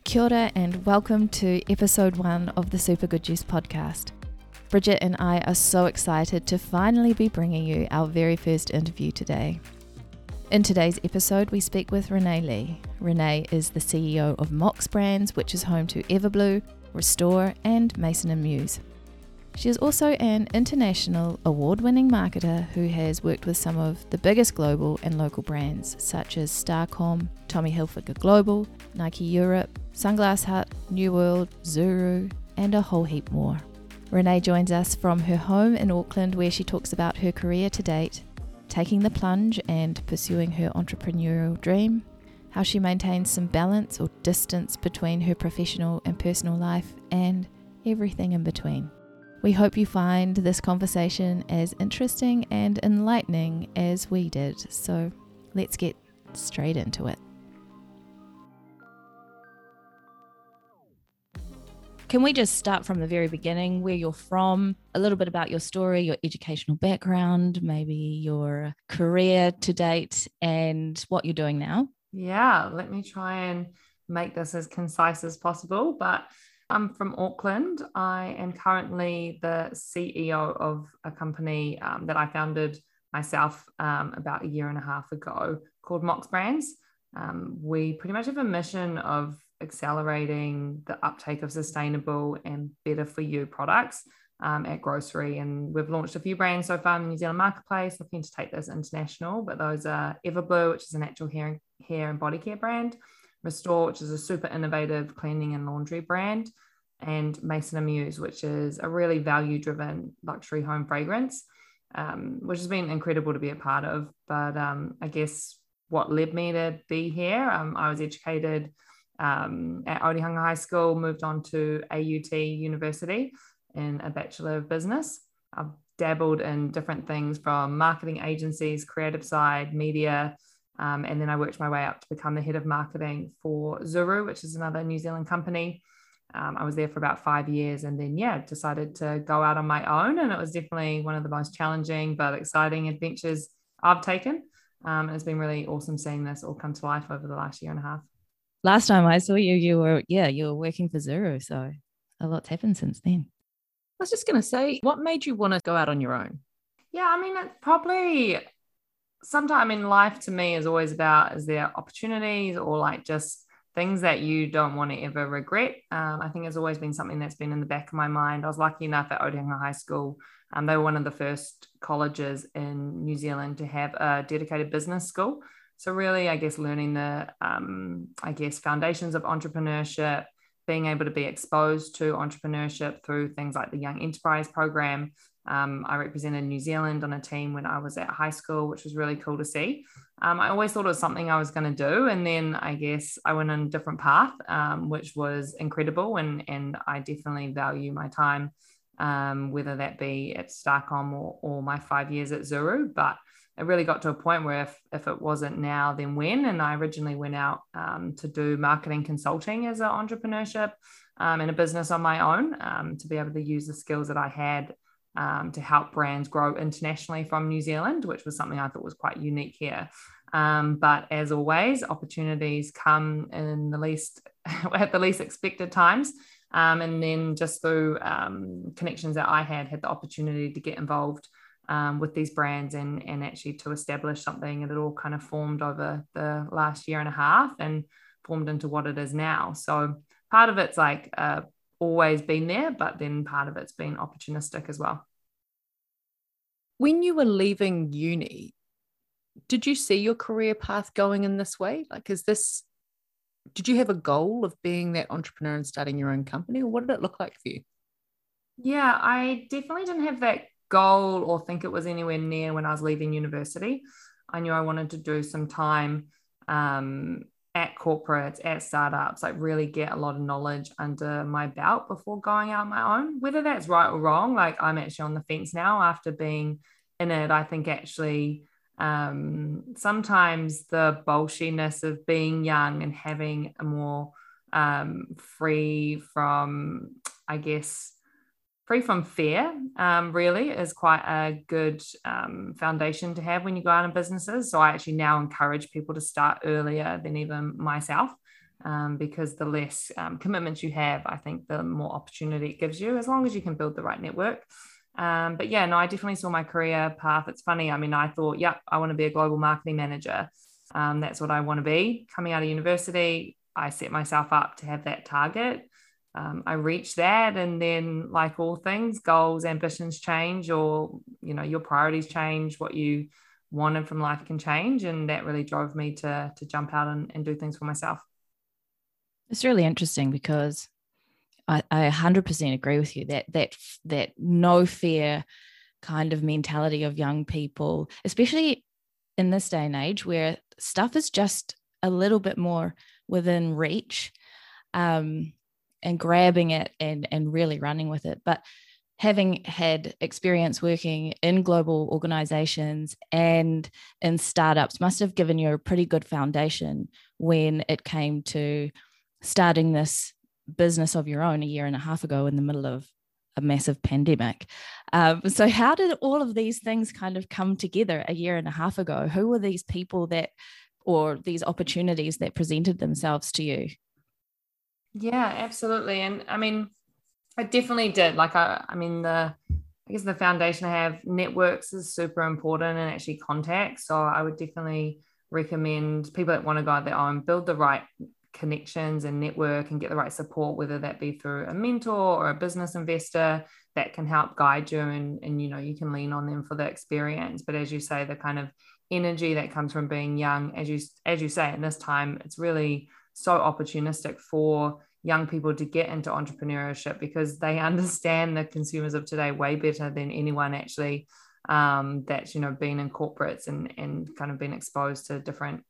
Kia ora and welcome to episode 1 of the Super Good Juice podcast. Bridget and I are so excited to finally be bringing you our very first interview today. In today's episode, we speak with Renee Lee. Renee is the CEO of Mox Brands, which is home to Everblue, Restore and Mason & Muse. She is also an international award-winning marketer who has worked with some of the biggest global and local brands such as Starcom, Tommy Hilfiger Global, Nike Europe, Sunglass Hut, New World, Zuru, and a whole heap more. Renee joins us from her home in Auckland, where she talks about her career to date, taking the plunge and pursuing her entrepreneurial dream, how she maintains some balance or distance between her professional and personal life, and everything in between. We hope you find this conversation as interesting and enlightening as we did, so let's get straight into it. Can we just start from the very beginning, where you're from, a little bit about your story, your educational background, maybe your career to date, and what you're doing now? Yeah, let me try and make this as concise as possible, but I'm from Auckland. I am currently the CEO of a company that I founded myself about a year and a half ago called Mox Brands. We pretty much have a mission of accelerating the uptake of sustainable and better for you products at grocery. And we've launched a few brands so far in the New Zealand marketplace, looking to take this international. But those are Everblue, which is a natural hair and body care brand, Restore, which is a super innovative cleaning and laundry brand, and Mason & Muse, which is a really value-driven luxury home fragrance, which has been incredible to be a part of. But I guess what led me to be here, I was educated at Otehunga High School, moved on to AUT University in a Bachelor of Business. I've dabbled in different things from marketing agencies, creative side, media, and then I worked my way up to become the head of marketing for Zuru, which is another New Zealand company. I was there for about 5 years and then, decided to go out on my own. And it was definitely one of the most challenging but exciting adventures I've taken. And it's been really awesome seeing this all come to life over the last year and a half. Last time I saw you, you were working for Zuru. So a lot's happened since then. I was just going to say, what made you want to go out on your own? Yeah, I mean, it's probably sometime in life to me is always about, is there opportunities or like just things that you don't want to ever regret? I think it's always been something that's been in the back of my mind. I was lucky enough at Otehunga High School. They were one of the first colleges in New Zealand to have a dedicated business school. So really, I guess, learning the, foundations of entrepreneurship, being able to be exposed to entrepreneurship through things like the Young Enterprise Program. I represented New Zealand on a team when I was at high school, which was really cool to see. I always thought it was something I was going to do. And then I guess I went on a different path, which was incredible. And I definitely value my time, whether that be at Starcom or my 5 years at Zuru. But it really got to a point where if it wasn't now, then when? And I originally went out to do marketing consulting as an entrepreneurship and a business on my own, to be able to use the skills that I had to help brands grow internationally from New Zealand, which was something I thought was quite unique here. But as always, opportunities come in at the least expected times. And then just through connections that I had the opportunity to get involved with these brands and actually to establish something. And it all kind of formed over the last year and a half and formed into what it is now. So part of it's like always been there, but then part of it's been opportunistic as well. When you were leaving uni, did you see your career path going in this way? Did you have a goal of being that entrepreneur and starting your own company, or what did it look like for you? Yeah, I definitely didn't have that goal or think it was anywhere near when I was leaving university. I knew I wanted to do some time at corporates, at startups, like really get a lot of knowledge under my belt before going out on my own. Whether that's right or wrong, like I'm actually on the fence now after being in it. I think actually sometimes the bolshiness of being young and having a more free from fear really is quite a good foundation to have when you go out in businesses. So I actually now encourage people to start earlier than even myself. because the less commitments you have, I think the more opportunity it gives you, as long as you can build the right network. But yeah, no, I definitely saw my career path. It's funny. I mean, I thought, yep, I want to be a global marketing manager. That's what I want to be. Coming out of university, I set myself up to have that target. I reached that, and then, like all things, goals, ambitions change, or your priorities change. What you wanted from life can change, and that really drove me to jump out and do things for myself. It's really interesting because I 100% agree with you that no fear kind of mentality of young people, especially in this day and age where stuff is just a little bit more within reach, and grabbing it and really running with it. But having had experience working in global organizations and in startups must have given you a pretty good foundation when it came to starting this business of your own a year and a half ago in the middle of a massive pandemic. So how did all of these things kind of come together a year and a half ago? Who were these people or these opportunities that presented themselves to you? Yeah, absolutely. And I mean, I definitely did. Like, I guess the foundation I have, networks is super important, and actually contacts. So I would definitely recommend people that want to go out their own, build the right connections and network and get the right support, whether that be through a mentor or a business investor that can help guide you, and you can lean on them for the experience. But as you say, the kind of energy that comes from being young, as you say, in this time, it's really so opportunistic for young people to get into entrepreneurship because they understand the consumers of today way better than anyone actually, that's been in corporates and kind of been exposed to different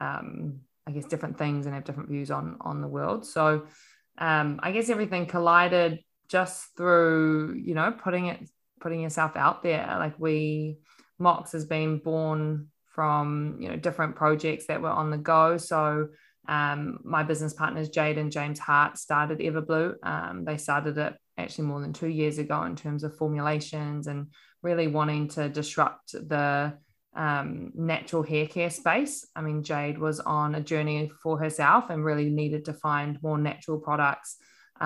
different things and have different views on the world. So I guess everything collided just through putting yourself out there. Like Mox has been born from different projects that were on the go. So my business partners Jade and James Hart started Everblue. They started it actually more than 2 years ago in terms of formulations and really wanting to disrupt the natural hair care space. I mean, Jade was on a journey for herself and really needed to find more natural products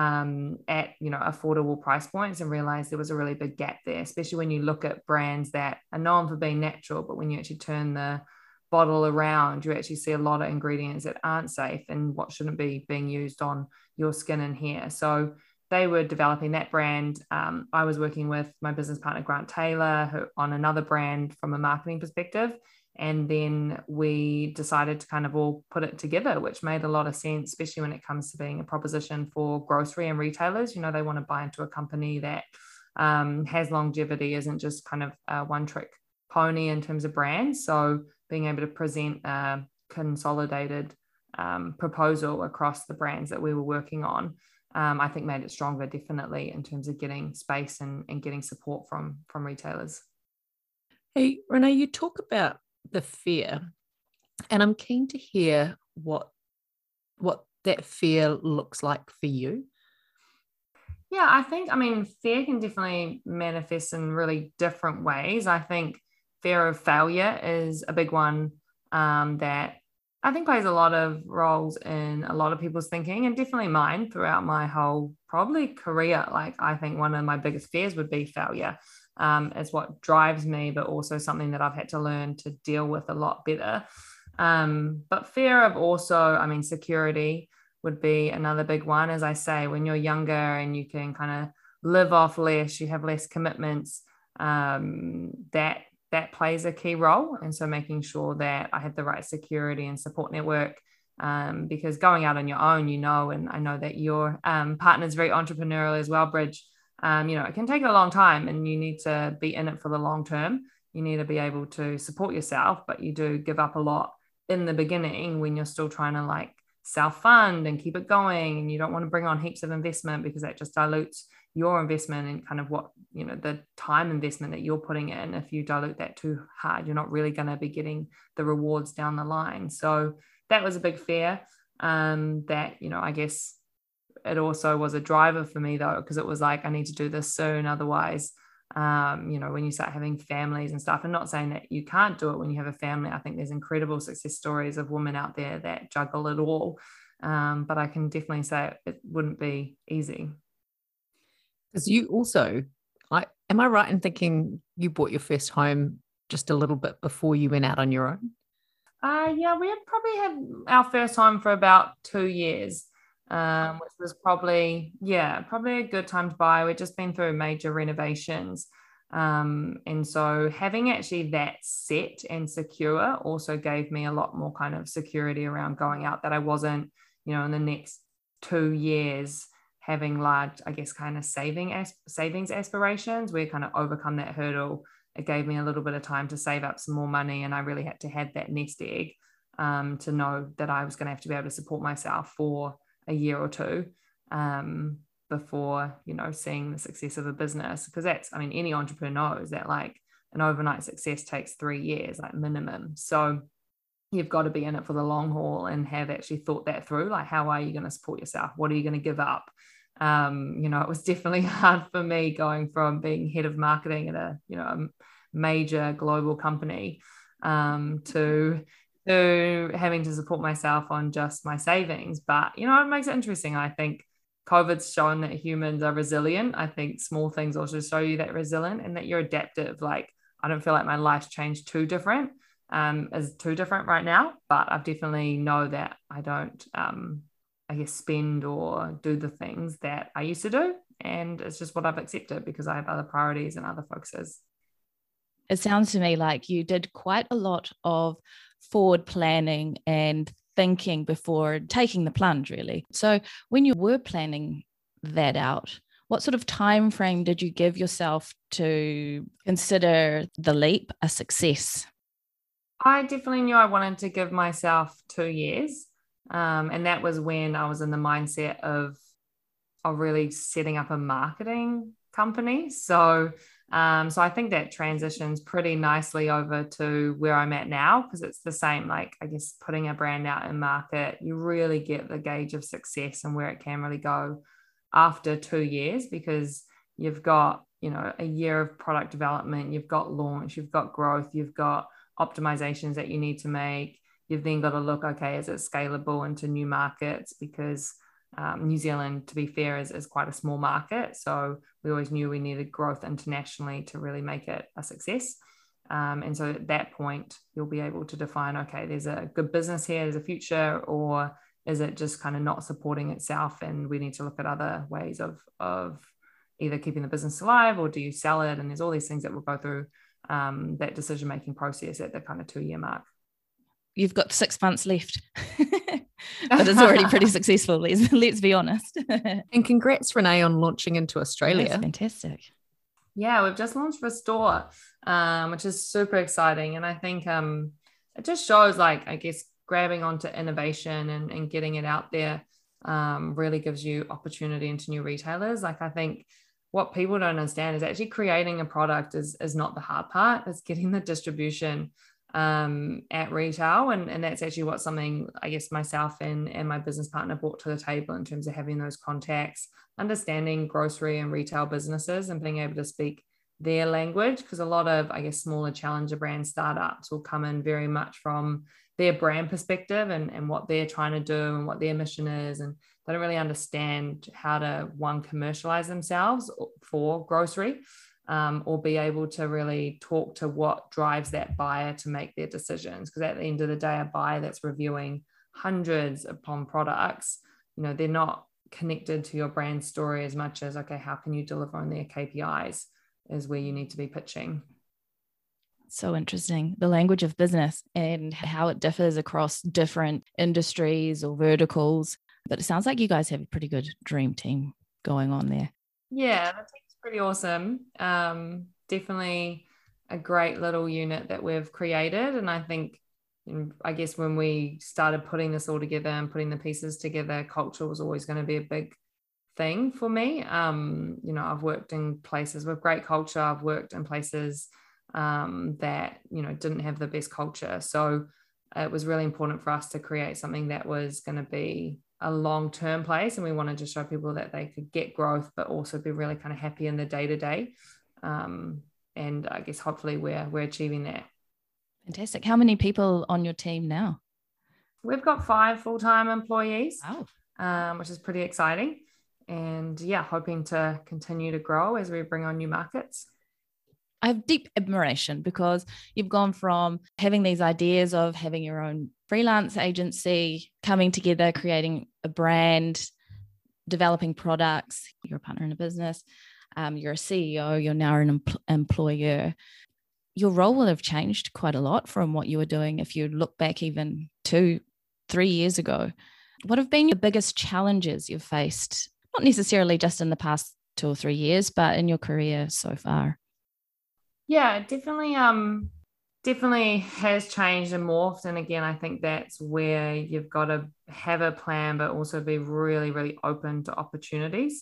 at affordable price points, and realized there was a really big gap there, especially when you look at brands that are known for being natural, but when you actually turn the bottle around, you actually see a lot of ingredients that aren't safe and what shouldn't be being used on your skin and hair. So they were developing that brand. I was working with my business partner, Grant Taylor, on another brand from a marketing perspective. And then we decided to kind of all put it together, which made a lot of sense, especially when it comes to being a proposition for grocery and retailers. They want to buy into a company that has longevity, isn't just kind of a one-trick pony in terms of brands. So being able to present a consolidated proposal across the brands that we were working on, I think made it stronger, definitely, in terms of getting space and getting support from retailers. Hey, Renee, you talk about the fear, and I'm keen to hear what that fear looks like for you. Yeah, I mean, fear can definitely manifest in really different ways. I think fear of failure is a big one that I think plays a lot of roles in a lot of people's thinking, and definitely mine throughout my whole probably career. Like, I think one of my biggest fears would be failure. Is what drives me, but also something that I've had to learn to deal with a lot better. But fear of also, security would be another big one. As I say, when you're younger and you can kind of live off less, you have less commitments, that plays a key role. And so making sure that I have the right security and support network, because going out on your own, and I know that your partner is very entrepreneurial as well, Bridge. It can take a long time, and you need to be in it for the long term. You need to be able to support yourself, but you do give up a lot in the beginning when you're still trying to self-fund and keep it going, and you don't want to bring on heaps of investment because that just dilutes your investment and kind of what the time investment that you're putting in. If you dilute that too hard, you're not really going to be getting the rewards down the line. So that was a big fear, that I guess it also was a driver for me, though, because it was like, I need to do this soon, otherwise when you start having families and stuff, and not saying that you can't do it when you have a family. I think there's incredible success stories of women out there that juggle it all. But I can definitely say it wouldn't be easy. Because you also, am I right in thinking you bought your first home just a little bit before you went out on your own? Yeah, we had probably had our first home for about 2 years, which was probably a good time to buy. We'd just been through major renovations. And so having actually that set and secure also gave me a lot more kind of security around going out, that I wasn't, in the next 2 years having large, I guess, kind of savings aspirations. We kind of overcome that hurdle. It gave me a little bit of time to save up some more money, and I really had to have that nest egg to know that I was going to have to be able to support myself for a year or two before, seeing the success of a business. Because any entrepreneur knows that like an overnight success takes 3 years, like minimum. So you've got to be in it for the long haul and have actually thought that through. Like, how are you going to support yourself? What are you going to give up? It was definitely hard for me going from being head of marketing at a major global company to having to support myself on just my savings. But it makes it interesting. I think COVID's shown that humans are resilient. I think small things also show you that resilient and that you're adaptive. Like, I don't feel like my life's changed too different right now, but I definitely know that I don't spend or do the things that I used to do. And it's just what I've accepted because I have other priorities and other focuses. It sounds to me like you did quite a lot of forward planning and thinking before taking the plunge, really. So when you were planning that out, what sort of time frame did you give yourself to consider the leap a success? I definitely knew I wanted to give myself 2 years. And that was when I was in the mindset of really setting up a marketing company. So I think that transitions pretty nicely over to where I'm at now, because it's the same, like, I guess, putting a brand out in market, you really get the gauge of success and where it can really go after 2 years, because you've got, a year of product development, you've got launch, you've got growth, you've got optimizations that you need to make. You've then got to look, okay, is it scalable into new markets? Because New Zealand, to be fair, is quite a small market. So we always knew we needed growth internationally to really make it a success. And so at that point, you'll be able to define, okay, there's a good business here, there's a future, or is it just kind of not supporting itself? And we need to look at other ways of either keeping the business alive, or do you sell it? And there's all these things that we'll go through that decision-making process at the kind of 2-year mark. You've got 6 months left, but it's already pretty successful. Let's be honest. And congrats, Renee, on launching into Australia. That's fantastic. Yeah, we've just launched Restore, which is super exciting. And I think it just shows, like, I guess, grabbing onto innovation and getting it out there really gives you opportunity into new retailers. Like, I think what people don't understand is actually creating a product is not the hard part. It's getting the distribution at retail, and that's actually something I guess myself and my business partner brought to the table in terms of having those contacts, understanding grocery and retail businesses and being able to speak their language, because a lot of, I guess, smaller challenger brand startups will come in very much from their brand perspective and what they're trying to do and what their mission is, and they don't really understand how to commercialize themselves for grocery. Or be able to really talk to what drives that buyer to make their decisions. Because at the end of the day, a buyer that's reviewing hundreds upon products, they're not connected to your brand story as much as, okay, how can you deliver on their KPIs is where you need to be pitching. So interesting, the language of business and how it differs across different industries or verticals. But it sounds like you guys have a pretty good dream team going on there. Yeah, that's pretty awesome. Definitely a great little unit that we've created. And I think, I guess when we started putting this all together and putting the pieces together, culture was always going to be a big thing for me. I've worked in places with great culture. I've worked in places that, didn't have the best culture. So it was really important for us to create something that was going to be a long-term place, and we wanted to show people that they could get growth but also be really kind of happy in the day-to-day, and I guess hopefully we're achieving that. Fantastic. How many people on your team now? We've got 5 full-time employees, Wow. which is pretty exciting. And yeah, hoping to continue to grow as we bring on new markets. I have deep admiration because you've gone from having these ideas of having your own freelance agency, coming together, creating a brand, developing products. You're a partner in a business. You're a CEO. You're now an employer. Your role will have changed quite a lot from what you were doing if you look back even 2-3 years ago. What have been your biggest challenges you've faced? Not necessarily just in the past 2 or 3 years, but in your career so far. Yeah, definitely has changed and morphed. And again, I think that's where you've got to have a plan, but also be really, really open to opportunities,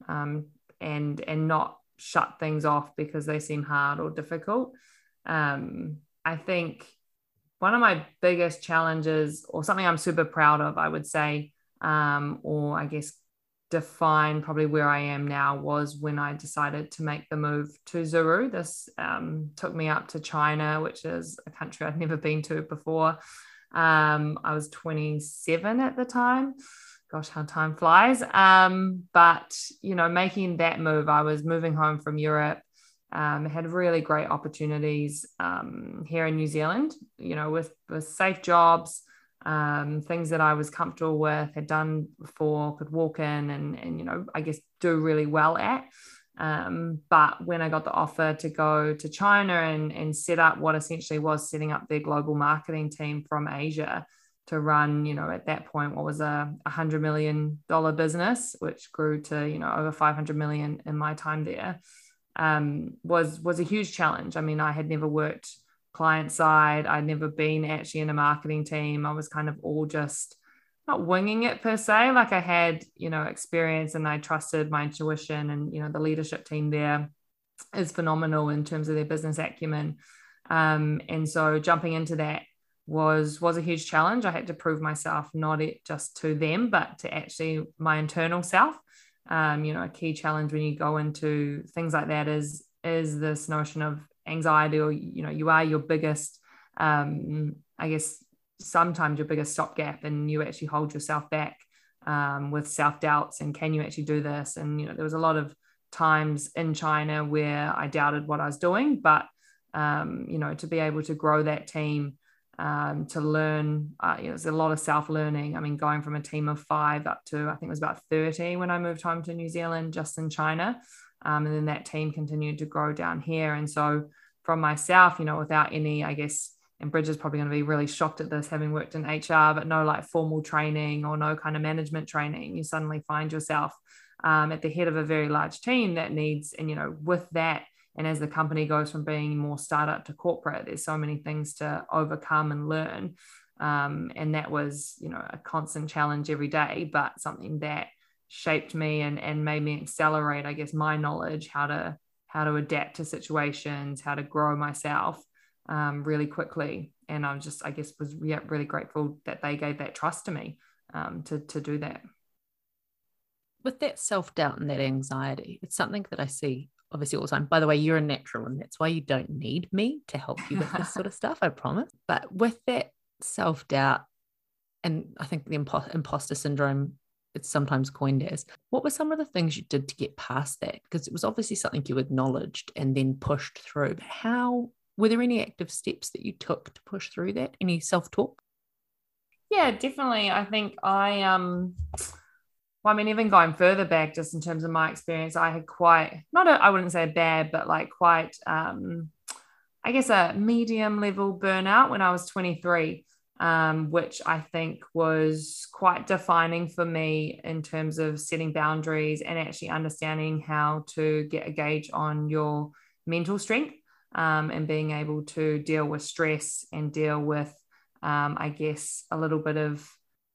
and not shut things off because they seem hard or difficult. I think one of my biggest challenges, or something I'm super proud of, I would say, or I guess define probably where I am now, was when I decided to make the move to Zuru. This took me up to China, which is a country I'd never been to before. I was 27 at the time. Gosh, how time flies. But, making that move, I was moving home from Europe. Had really great opportunities here in New Zealand, with safe jobs, things that I was comfortable with, had done before, could walk in and I guess do really well at. But when I got the offer to go to China and set up what essentially was setting up their global marketing team from Asia to run, at that point, what was a $100 million business, which grew to, over 500 million in my time there, was a huge challenge. I mean, I had never worked client side. I'd never been actually in a marketing team. I was kind of all just not winging it per se. Like I had, experience, and I trusted my intuition, and, the leadership team there is phenomenal in terms of their business acumen. And so jumping into that was a huge challenge. I had to prove myself, not just to them, but to actually my internal self. A key challenge when you go into things like that is this notion of anxiety, or you are your biggest, I guess sometimes your biggest stopgap, and you actually hold yourself back with self-doubts, and can you actually do this? And there was a lot of times in China where I doubted what I was doing, but to be able to grow that team, to learn, there's a lot of self-learning. I mean, going from a team of 5 up to, I think it was about 30 when I moved home to New Zealand, just in China. And then that team continued to grow down here. And so from myself, without any, I guess, and Bridget's probably going to be really shocked at this, having worked in HR, but no like formal training or no kind of management training, you suddenly find yourself at the head of a very large team that needs, and, with that, and as the company goes from being more startup to corporate, there's so many things to overcome and learn. And that was, a constant challenge every day, but something that shaped me and made me accelerate, I guess, my knowledge, how to adapt to situations, how to grow myself really quickly. And I was really grateful that they gave that trust to me to do that. With that self-doubt and that anxiety, it's something that I see obviously all the time. By the way, you're a natural, and that's why you don't need me to help you with this sort of stuff, I promise. But with that self-doubt, and I think the imposter syndrome, it's sometimes coined as, what were some of the things you did to get past that? Because it was obviously something you acknowledged and then pushed through. But how, were there any active steps that you took to push through that? Any self-talk? Yeah, definitely. I think even going further back, just in terms of my experience, I had quite, I wouldn't say bad, but like quite, I guess a medium level burnout when I was 23. Which I think was quite defining for me in terms of setting boundaries and actually understanding how to get a gauge on your mental strength, and being able to deal with stress and deal with, I guess, a little bit of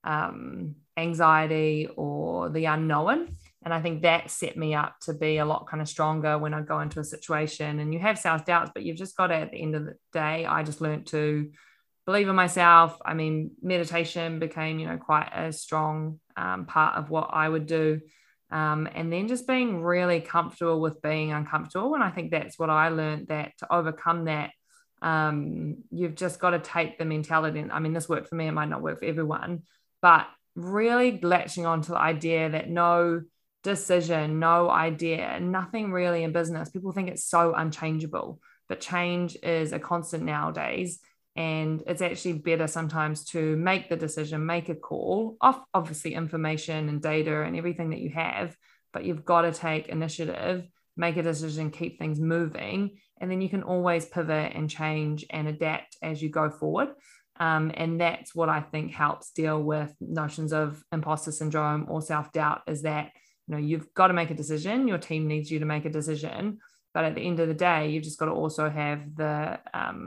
anxiety or the unknown. And I think that set me up to be a lot kind of stronger when I go into a situation. And you have self-doubts, but you've just got to, at the end of the day, I just learned to believe in myself. I mean, meditation became, quite a strong part of what I would do. And then just being really comfortable with being uncomfortable. And I think that's what I learned, that to overcome that, You've just got to take the mentality. And I mean, this worked for me, it might not work for everyone, but really latching onto the idea that no decision, no idea, nothing really in business, people think it's so unchangeable, but change is a constant nowadays. And it's actually better sometimes to make the decision, make a call off obviously information and data and everything that you have, but you've got to take initiative, make a decision, keep things moving, and then you can always pivot and change and adapt as you go forward. And that's what I think helps deal with notions of imposter syndrome or self-doubt, is that, you know, you've got to make a decision, your team needs you to make a decision, but at the end of the day, you've just got to also have the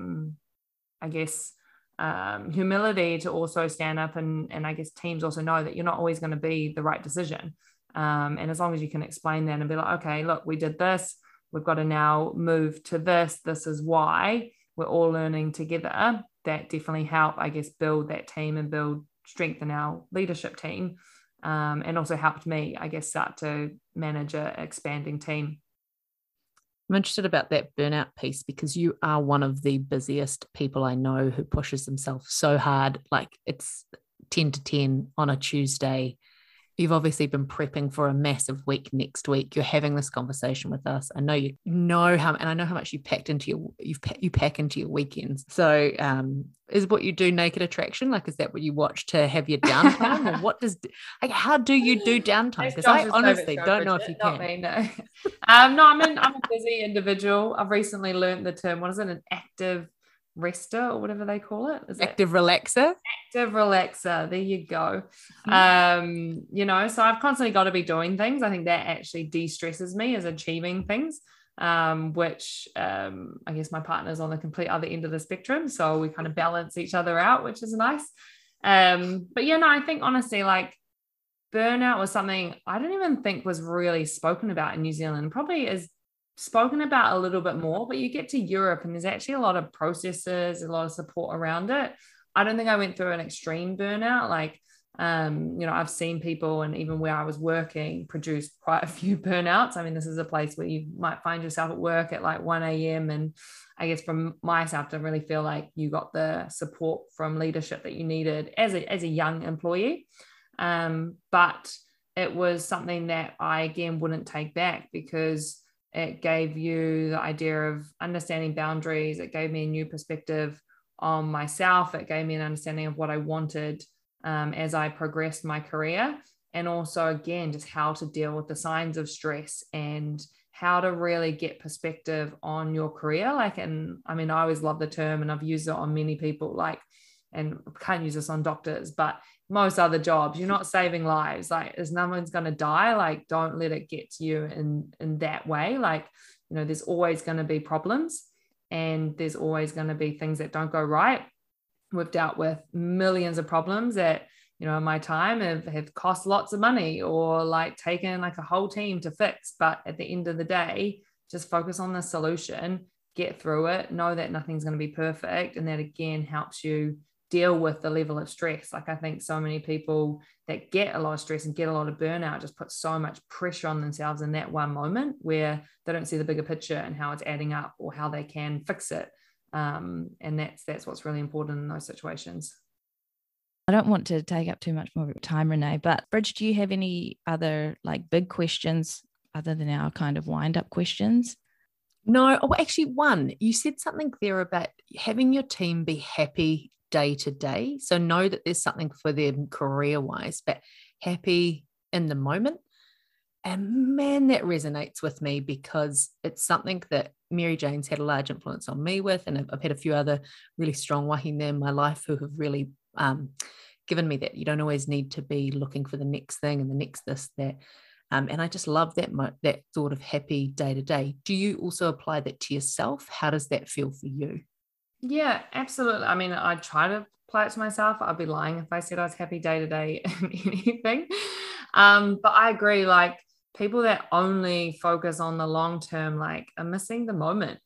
humility to also stand up, and I guess teams also know that you're not always going to be the right decision. And as long as you can explain that and be like, okay, look, we did this, we've got to now move to this is why, we're all learning together, that definitely help, I guess, build that team and strengthen our leadership team. And also helped me, I guess, start to manage an expanding team. I'm interested about that burnout piece, because you are one of the busiest people I know who pushes themselves so hard. Like, it's 10 to 10 on a Tuesday. You've obviously been prepping for a massive week next week. You're having this conversation with us. I know you know how, and I know how much you pack into your weekends. So, is what you do naked attraction? Like, is that what you watch to have your downtime, or how do you do downtime? Because I honestly don't know if you can. Not me, no. No, I'm a busy individual. I've recently learned the term. What is it? An active rester, or whatever they call it. Active relaxer. Active relaxer. There you go. You know, so I've constantly got to be doing things. I think that actually de-stresses me, as achieving things, which I guess my partner's on the complete other end of the spectrum. So we kind of balance each other out, which is nice. But yeah, no, I think honestly, like, burnout was something I didn't even think was really spoken about in New Zealand. Probably is spoken about a little bit more, but you get to Europe and there's actually a lot of processes, a lot of support around it. I don't think I went through an extreme burnout. Like, you know, I've seen people, and even where I was working, produce quite a few burnouts. I mean, this is a place where you might find yourself at work at like 1 a.m. And I guess from myself, I don't really feel like you got the support from leadership that you needed as a young employee. But it was something that I, again, wouldn't take back, because it gave you the idea of understanding boundaries. It gave me a new perspective on myself. It gave me an understanding of what I wanted as I progressed my career. And also, again, just how to deal with the signs of stress and how to really get perspective on your career. Like, and I mean, I always love the term, and I've used it on many people, like, and can't use this on doctors, but most other jobs, you're not saving lives. Like, as no one's going to die, like, don't let it get to you in that way. Like, you know, there's always going to be problems, and there's always going to be things that don't go right. We've dealt with millions of problems that, you know, in my time have cost lots of money, or like taken like a whole team to fix. But at the end of the day, just focus on the solution, get through it, know that nothing's going to be perfect. And that, again, helps you deal with the level of stress. Like, I think so many people that get a lot of stress and get a lot of burnout just put so much pressure on themselves in that one moment, where they don't see the bigger picture and how it's adding up or how they can fix it. And that's what's really important in those situations. I don't want to take up too much more of your time, Renee, but Bridge, do you have any other like big questions other than our kind of wind up questions? No. Oh, actually, one, you said something there about having your team be happy day to day. So know that there's something for them career wise, but happy in the moment. And man, that resonates with me, because it's something that Mary Jane's had a large influence on me with. And I've had a few other really strong wahine in my life who have really given me that you don't always need to be looking for the next thing and the next this, that. And I just love that sort of happy day to day. Do you also apply that to yourself? How does that feel for you? Yeah, absolutely. I mean, I try to apply it to myself. I'd be lying if I said I was happy day to day in anything. But I agree, like, people that only focus on the long term, like, are missing the moment.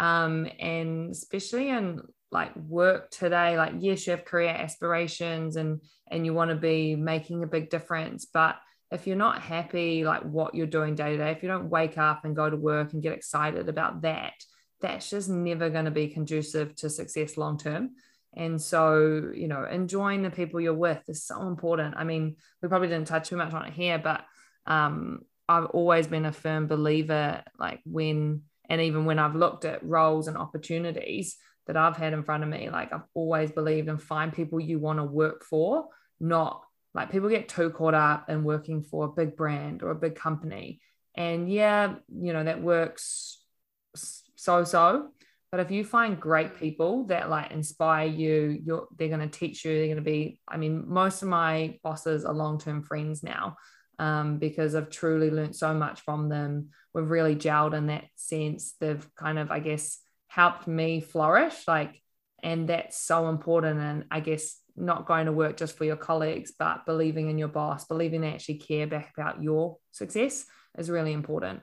And especially in like work today, like, yes, you have career aspirations and you want to be making a big difference. But if you're not happy, like what you're doing day to day, if you don't wake up and go to work and get excited about that, that's just never going to be conducive to success long term. And so, you know, enjoying the people you're with is so important. I mean, we probably didn't touch too much on it here, but I've always been a firm believer, like even when I've looked at roles and opportunities that I've had in front of me, like I've always believed in find people you want to work for, not like people get too caught up in working for a big brand or a big company. And yeah, you know, that works so. But if you find great people that like inspire you, they're going to teach you, they're going to be, I mean, most of my bosses are long-term friends now, because I've truly learned so much from them. We've really gelled in that sense. They've kind of, I guess, helped me flourish, like, and that's so important. And I guess not going to work just for your colleagues, but believing in your boss, believing they actually care back about your success is really important.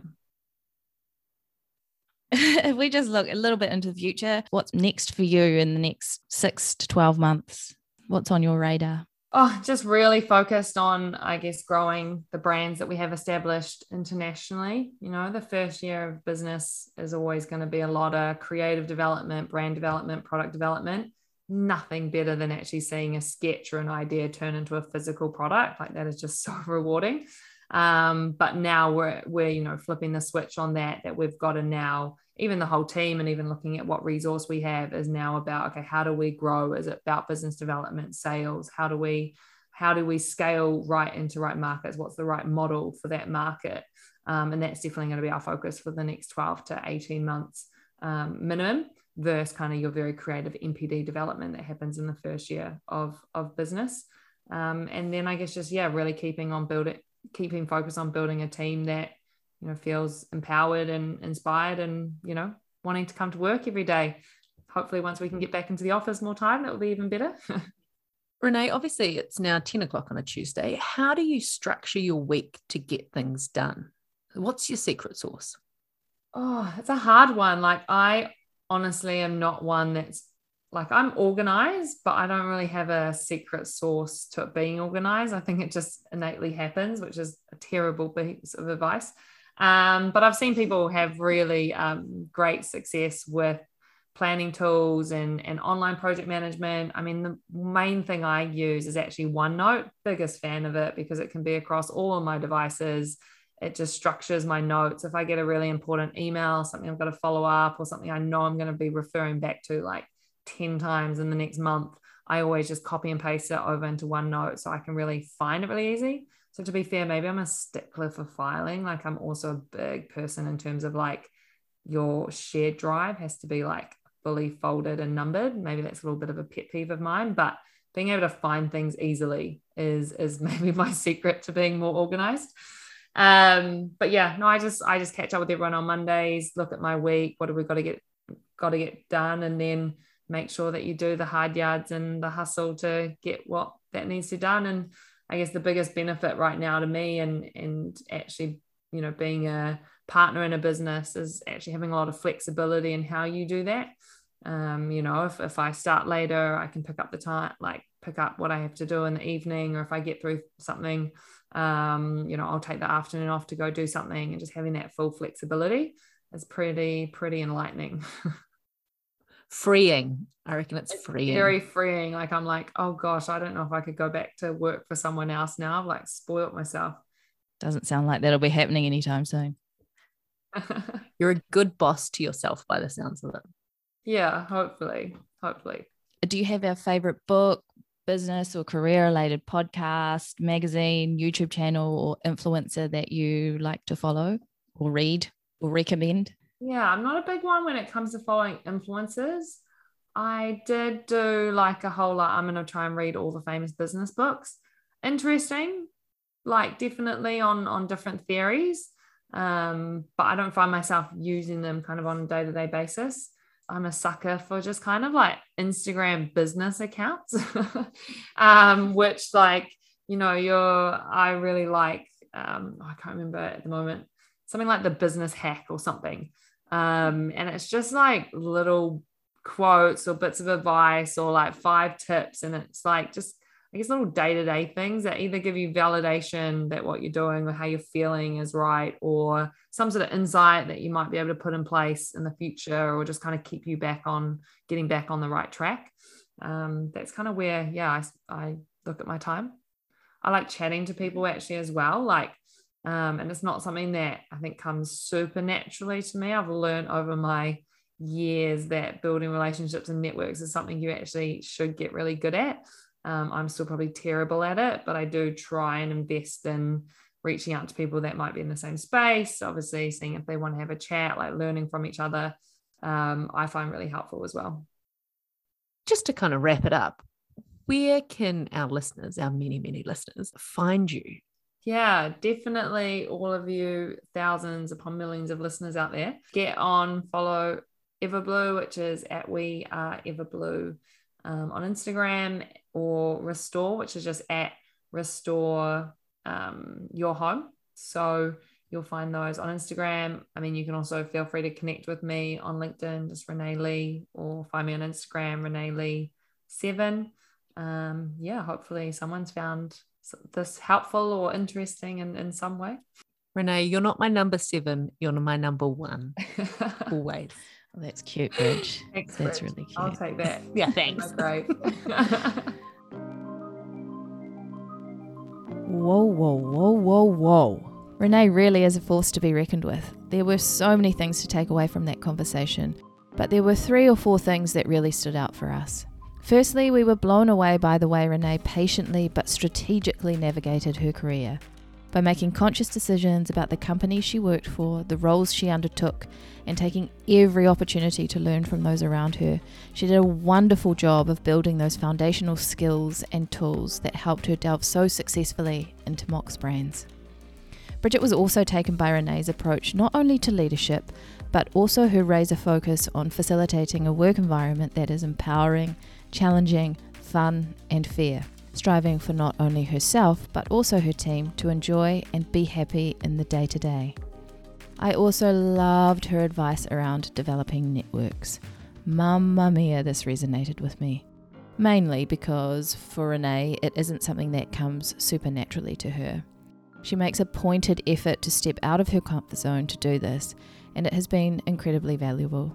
If we just look a little bit into the future, what's next for you in the next 6 to 12 months? What's on your radar? Oh, just really focused on, I guess, growing the brands that we have established internationally. You know, the first year of business is always going to be a lot of creative development, brand development, product development. Nothing better than actually seeing a sketch or an idea turn into a physical product. Like that is just so rewarding. But now we're, you know, flipping the switch on that we've got to now, even the whole team and even looking at what resource we have is now about, okay, how do we grow? Is it about business development, sales? How do we scale right into right markets? What's the right model for that market? And that's definitely going to be our focus for the next 12 to 18 months minimum, versus kind of your very creative NPD development that happens in the first year of business. And then I guess just, really keeping focus on building a team that, you know, feels empowered and inspired and, you know, wanting to come to work every day. Hopefully once we can get back into the office more time, that will be even better. Renee, obviously it's now 10 o'clock on a Tuesday. How do you structure your week to get things done? What's your secret sauce? Oh, it's a hard one. Like I honestly am not one that's like, I'm organized, but I don't really have a secret sauce to it being organized. I think it just innately happens, which is a terrible piece of advice. But I've seen people have really great success with planning tools and online project management. I mean, the main thing I use is actually OneNote. Biggest fan of it because it can be across all of my devices. It just structures my notes. If I get a really important email, something I've got to follow up or something I know I'm going to be referring back to like 10 times in the next month, I always just copy and paste it over into OneNote so I can really find it really easy. So to be fair, maybe I'm a stickler for filing. Like I'm also a big person in terms of like your shared drive has to be like fully folded and numbered. Maybe that's a little bit of a pet peeve of mine, but being able to find things easily is maybe my secret to being more organized. But yeah, no, I just catch up with everyone on Mondays, look at my week, what have we got to get done, and then make sure that you do the hard yards and the hustle to get what that needs to be done. And I guess the biggest benefit right now to me and actually, you know, being a partner in a business is actually having a lot of flexibility in how you do that. You know, if I start later, I can pick up the time, like pick up what I have to do in the evening, or if I get through something, you know, I'll take the afternoon off to go do something, and just having that full flexibility is pretty enlightening. Freeing. I reckon it's freeing. Very freeing. Like I'm like, oh gosh, I don't know if I could go back to work for someone else now. I've like spoiled myself. Doesn't sound like that'll be happening anytime soon. You're a good boss to yourself by the sounds of it. Yeah, hopefully. Do you have a favorite book, business or career related podcast, magazine, YouTube channel, or influencer that you like to follow or read or recommend? Yeah, I'm not a big one when it comes to following influencers. I did do like a whole lot. I'm going to try and read all the famous business books. Interesting, like definitely on different theories. But I don't find myself using them kind of on a day-to-day basis. I'm a sucker for just kind of like Instagram business accounts, which like, you know, I really like, I can't remember at the moment, something like the Business Hack or something. And it's just like little quotes or bits of advice or like 5 tips. And it's like, just, I guess, little day-to-day things that either give you validation that what you're doing or how you're feeling is right, or some sort of insight that you might be able to put in place in the future, or just kind of keep you getting back on the right track. That's kind of where, I look at my time. I like chatting to people actually as well. And it's not something that I think comes super naturally to me. I've learned over my years that building relationships and networks is something you actually should get really good at. I'm still probably terrible at it, but I do try and invest in reaching out to people that might be in the same space, obviously seeing if they want to have a chat, like learning from each other. I find really helpful as well. Just to kind of wrap it up, where can our listeners, our many, many listeners, find you? Yeah, definitely all of you thousands upon millions of listeners out there, get on, follow Everblue, which is at We Are Everblue on Instagram, or Restore, which is just at Restore Your Home. So you'll find those on Instagram. I mean, you can also feel free to connect with me on LinkedIn, just Renee Lee, or find me on Instagram, Renee Lee 7. Hopefully someone's found this helpful or interesting in some way. Renee, you're not my number 7, you're my number 1. Always. Oh, that's cute, Bridge. Thanks, That's Bridge. really cute. I'll take that. Yeah, thanks. Great. Whoa. Renee really is a force to be reckoned with. There were so many things to take away from that conversation, but there were 3 or 4 things that really stood out for us. Firstly, we were blown away by the way Renee patiently but strategically navigated her career. By making conscious decisions about the companies she worked for, the roles she undertook, and taking every opportunity to learn from those around her, she did a wonderful job of building those foundational skills and tools that helped her delve so successfully into Mox Brands. Bridget was also taken by Renee's approach not only to leadership, but also her razor focus on facilitating a work environment that is empowering, challenging, fun, and fair, striving for not only herself but also her team to enjoy and be happy in the day-to-day. I also loved her advice around developing networks. Mamma mia, this resonated with me. Mainly because for Renee, it isn't something that comes super naturally to her. She makes a pointed effort to step out of her comfort zone to do this, and it has been incredibly valuable.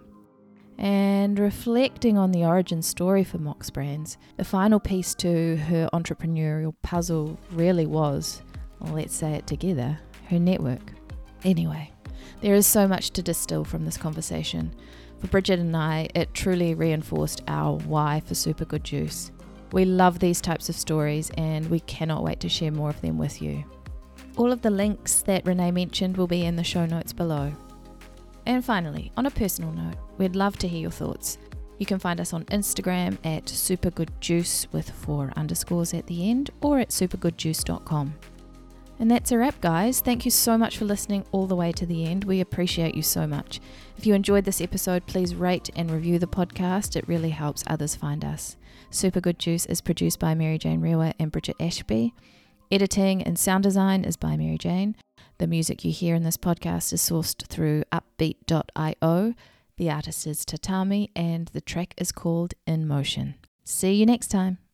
And reflecting on the origin story for Mox Brands, the final piece to her entrepreneurial puzzle really was, well, let's say it together, her network. Anyway, there is so much to distill from this conversation. For Bridget and I, it truly reinforced our why for Super Good Juice. We love these types of stories and we cannot wait to share more of them with you. All of the links that Renee mentioned will be in the show notes below. And finally, on a personal note, we'd love to hear your thoughts. You can find us on Instagram at supergoodjuice with 4 underscores at the end, or at supergoodjuice.com. And that's a wrap, guys. Thank you so much for listening all the way to the end. We appreciate you so much. If you enjoyed this episode, please rate and review the podcast. It really helps others find us. Super Good Juice is produced by Mary Jane Rewa and Bridget Ashby. Editing and sound design is by Mary Jane. The music you hear in this podcast is sourced through upbeat.io. The artist is Tatami and the track is called In Motion. See you next time.